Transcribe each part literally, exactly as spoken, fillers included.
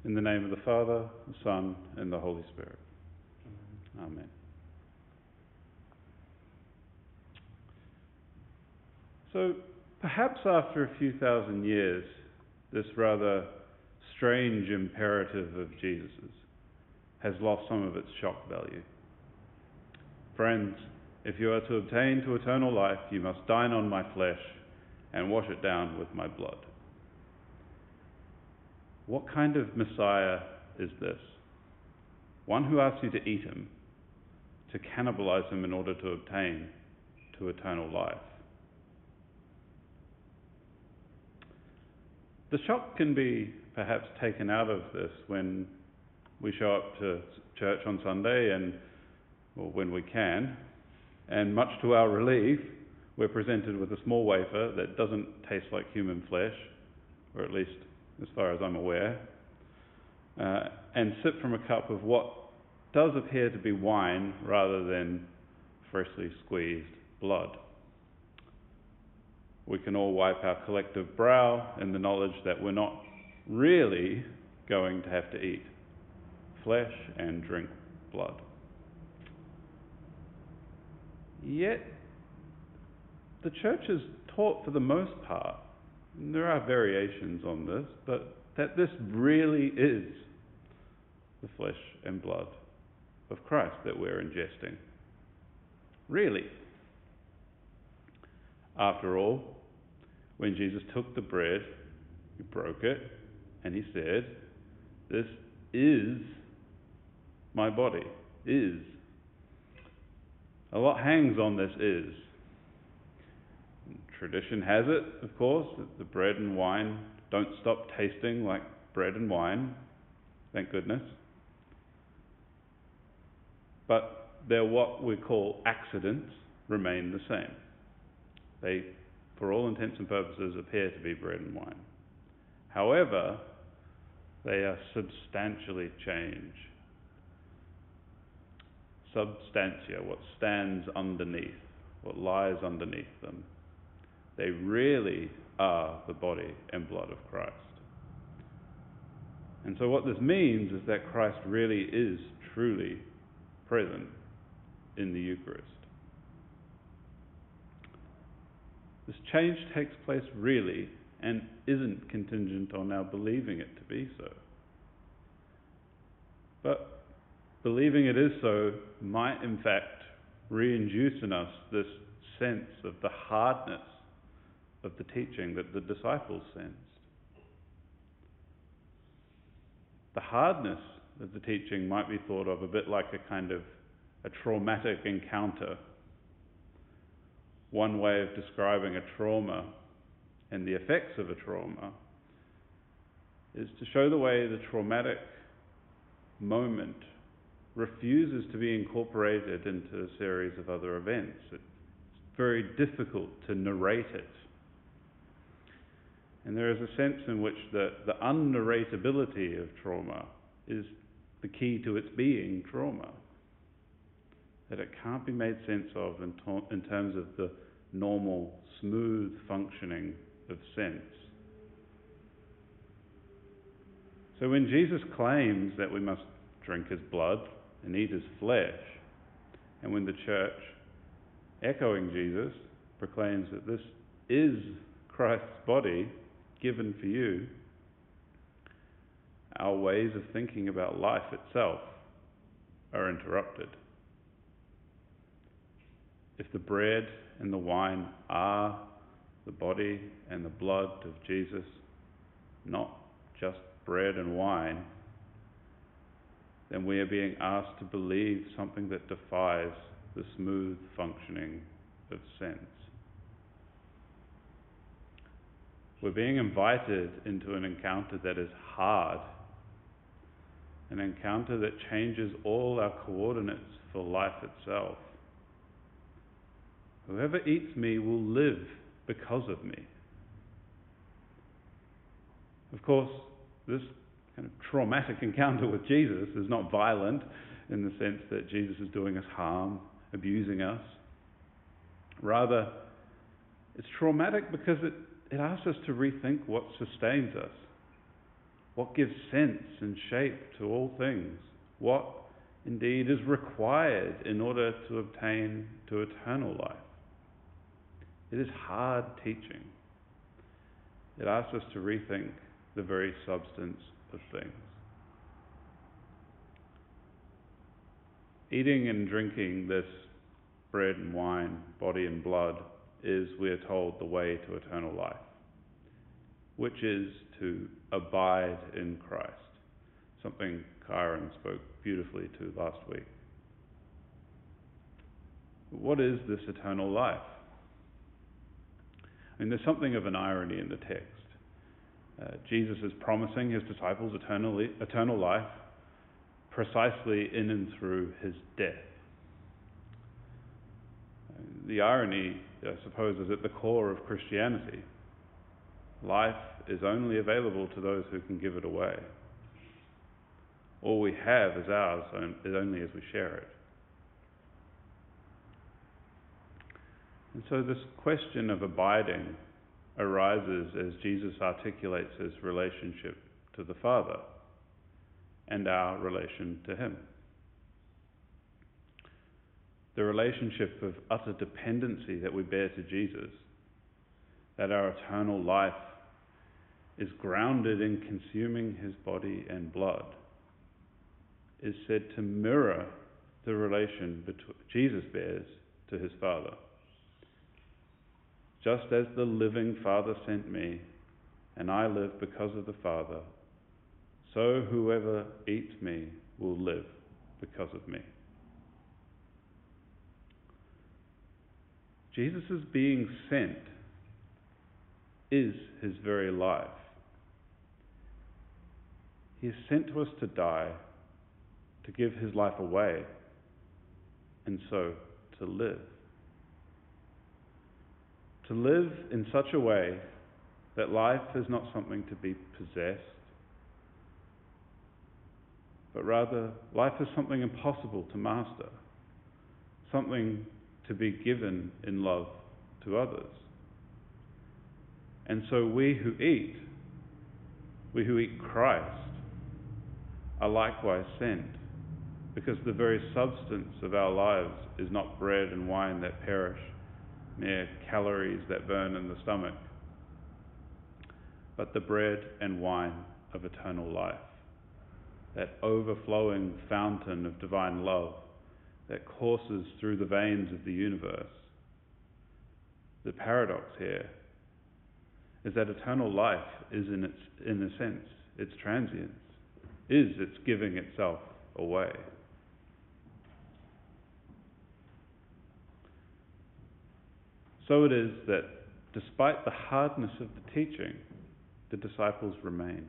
In the name of the Father, the Son, and the Holy Spirit. Amen. So, perhaps after a few thousand years, this rather strange imperative of Jesus's has lost some of its shock value. Friends, if you are to obtain to eternal life, you must dine on my flesh and wash it down with my blood. What kind of Messiah is this? One who asks you to eat him, to cannibalize him in order to obtain to eternal life. The shock can be perhaps taken out of this when we show up to church on Sunday and, or when we can, and much to our relief, we're presented with a small wafer that doesn't taste like human flesh, or at least as far as I'm aware, uh, and sip from a cup of what does appear to be wine rather than freshly squeezed blood. We can all wipe our collective brow in the knowledge that we're not really going to have to eat flesh and drink blood. Yet, the church has taught for the most part, and there are variations on this, but that this really is the flesh and blood of Christ that we're ingesting. Really. After all, when Jesus took the bread, he broke it, and he said, "This is my body." Is. A lot hangs on this is. Tradition has it, of course, that the bread and wine don't stop tasting like bread and wine. Thank goodness. But their what we call accidents remain the same. They, for all intents and purposes, appear to be bread and wine. However, they are substantially changed. Substantia, what stands underneath, what lies underneath them. They really are the body and blood of Christ. And so what this means is that Christ really is truly present in the Eucharist. This change takes place really and isn't contingent on our believing it to be so. But believing it is so might in fact re-induce in us this sense of the hardness of the teaching that the disciples sensed. The hardness of the teaching might be thought of a bit like a kind of a traumatic encounter. One way of describing a trauma and the effects of a trauma is to show the way the traumatic moment refuses to be incorporated into a series of other events. It's very difficult to narrate it. And there is a sense in which the, the unnarratability of trauma is the key to its being trauma. That it can't be made sense of in, to- in terms of the normal, smooth functioning of sense. So when Jesus claims that we must drink his blood and eat his flesh, and when the church, echoing Jesus, proclaims that this is Christ's body given for you, our ways of thinking about life itself are interrupted. If the bread and the wine are the body and the blood of Jesus, not just bread and wine, then we are being asked to believe something that defies the smooth functioning of sense. We're being invited into an encounter that is hard, an encounter that changes all our coordinates for life itself. Whoever eats me will live because of me. Of course, this kind of traumatic encounter with Jesus is not violent in the sense that Jesus is doing us harm, abusing us. Rather, it's traumatic because it, it asks us to rethink what sustains us, what gives sense and shape to all things, what indeed is required in order to obtain to eternal life. It is hard teaching. It asks us to rethink the very substance of things. Eating and drinking this bread and wine, body and blood, is, we are told, the way to eternal life, which is to abide in Christ, something Kyron spoke beautifully to last week. What is this eternal life? I mean, there's something of an irony in the text. Uh, Jesus is promising his disciples eternal, eternal life precisely in and through his death. The irony, I suppose, is at the core of Christianity. Life is only available to those who can give it away. All we have is ours, is only as we share it. And so this question of abiding arises as Jesus articulates his relationship to the Father and our relation to him. The relationship of utter dependency that we bear to Jesus, that our eternal life is grounded in consuming his body and blood, is said to mirror the relation between Jesus bears to his Father. Just as the living Father sent me, and I live because of the Father, so whoever eats me will live because of me. Jesus' being sent is his very life. He is sent to us to die, to give his life away, and so to live. To live in such a way that life is not something to be possessed, but rather life is something impossible to master, something to be given in love to others. And so we who eat, we who eat Christ, are likewise sent, because the very substance of our lives is not bread and wine that perish, mere calories that burn in the stomach, but the bread and wine of eternal life, that overflowing fountain of divine love that courses through the veins of the universe. The paradox here is that eternal life is, in its in a sense, its transience, is its giving itself away. So it is that despite the hardness of the teaching, the disciples remain.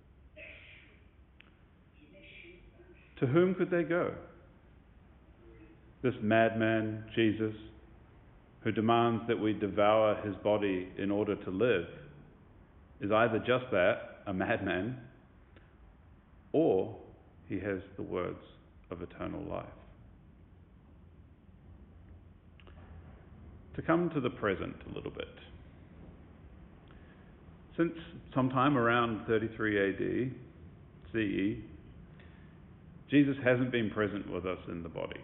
To whom could they go? This madman, Jesus, who demands that we devour his body in order to live, is either just that, a madman, or he has the words of eternal life. To come to the present a little bit. Since sometime around thirty-three A D, C E, Jesus hasn't been present with us in the body.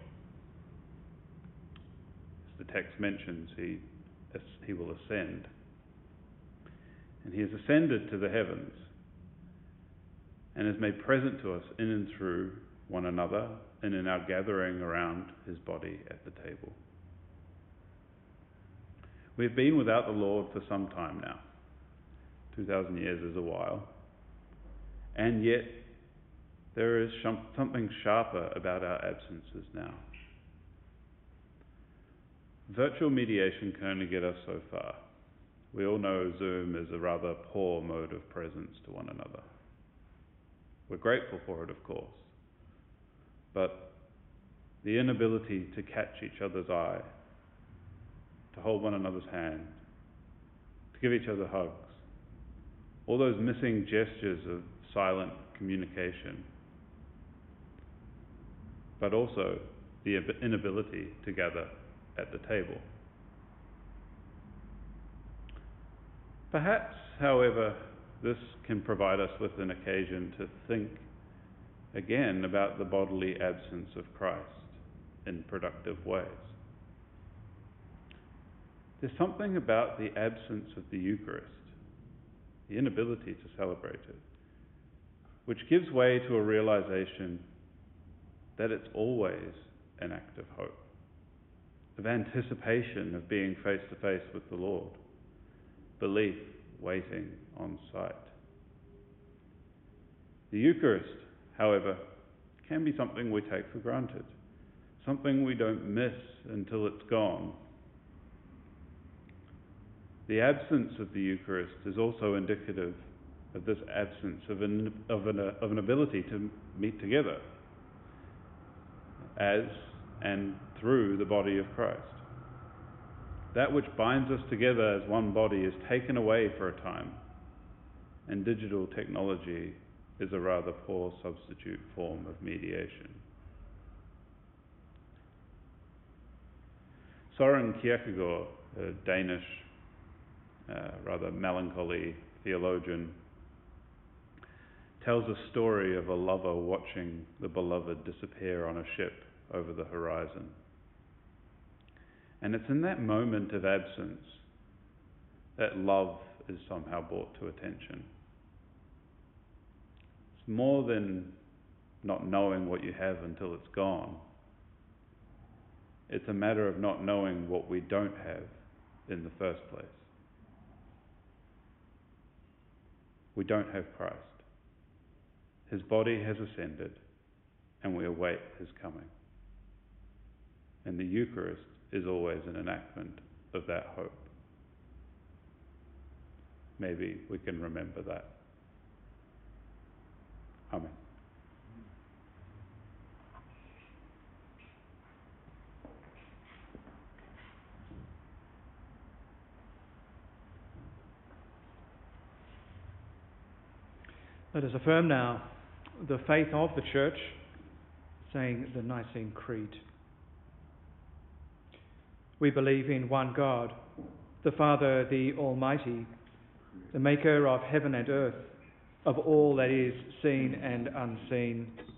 As the text mentions, he, he will ascend. And he has ascended to the heavens and is made present to us in and through one another and in our gathering around his body at the table. We've been without the Lord for some time now. two thousand years is a while. And yet, there is something sharper about our absences now. Virtual mediation can only get us so far. We all know Zoom is a rather poor mode of presence to one another. We're grateful for it, of course. But the inability to catch each other's eye, to hold one another's hand, to give each other hugs, all those missing gestures of silent communication, but also the inability to gather at the table. Perhaps, however, this can provide us with an occasion to think again about the bodily absence of Christ in productive ways. There's something about the absence of the Eucharist, the inability to celebrate it, which gives way to a realization that it's always an act of hope, of anticipation of being face to face with the Lord, belief waiting on sight. The Eucharist, however, can be something we take for granted, something we don't miss until it's gone. The absence of the Eucharist is also indicative of this absence of an, of an, of an ability to meet together as and through the body of Christ. That which binds us together as one body is taken away for a time, and digital technology is a rather poor substitute form of mediation. Søren Kierkegaard, a Danish, uh, rather melancholy theologian, tells a story of a lover watching the beloved disappear on a ship over the horizon. And it's in that moment of absence that love is somehow brought to attention. It's more than not knowing what you have until it's gone. It's a matter of not knowing what we don't have in the first place. We don't have Christ. His body has ascended, and we await his coming. And the Eucharist is always an enactment of that hope. Maybe we can remember that. Amen. Let us affirm now the faith of the Church, saying the Nicene Creed. We believe in one God, the Father, the Almighty, the maker of heaven and earth, of all that is seen and unseen.